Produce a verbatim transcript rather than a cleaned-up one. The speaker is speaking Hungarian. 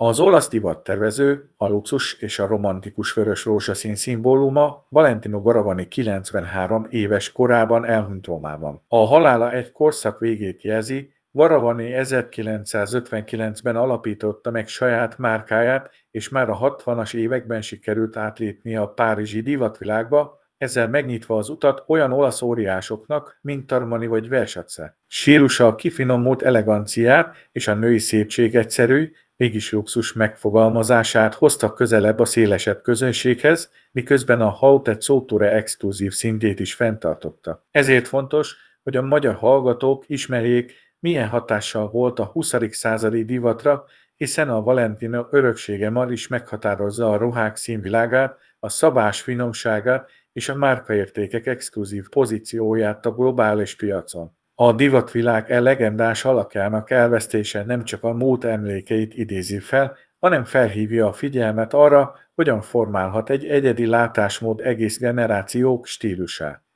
Az olasz divattervező, a luxus és a romantikus vörös rózsaszín szimbóluma Valentino Garavani kilencvenhárom éves korában elhunyt Rómában. A halála egy korszak végét jelzi, Garavani ezerkilencszázötvenkilencben alapította meg saját márkáját, és már a hatvanas években sikerült átlépnie a párizsi divatvilágba, ezzel megnyitva az utat olyan olasz óriásoknak, mint Armani vagy Versace. Stílusa a kifinomult eleganciát és a női szépség egyszerű, mégis luxus megfogalmazását hozta közelebb a szélesebb közönséghez, miközben a Haute Couture exkluzív szintjét is fenntartotta. Ezért fontos, hogy a magyar hallgatók ismerjék, milyen hatással volt a huszadik századi divatra, hiszen a Valentino öröksége ma is meghatározza a ruhák színvilágát, a szabás finomságát és a márkaértékek exkluzív pozícióját a globális piacon. A divatvilág e legendás alakjának elvesztése nem csak a múlt emlékeit idézi fel, hanem felhívja a figyelmet arra, hogyan formálhat egy egyedi látásmód egész generációk stílusát.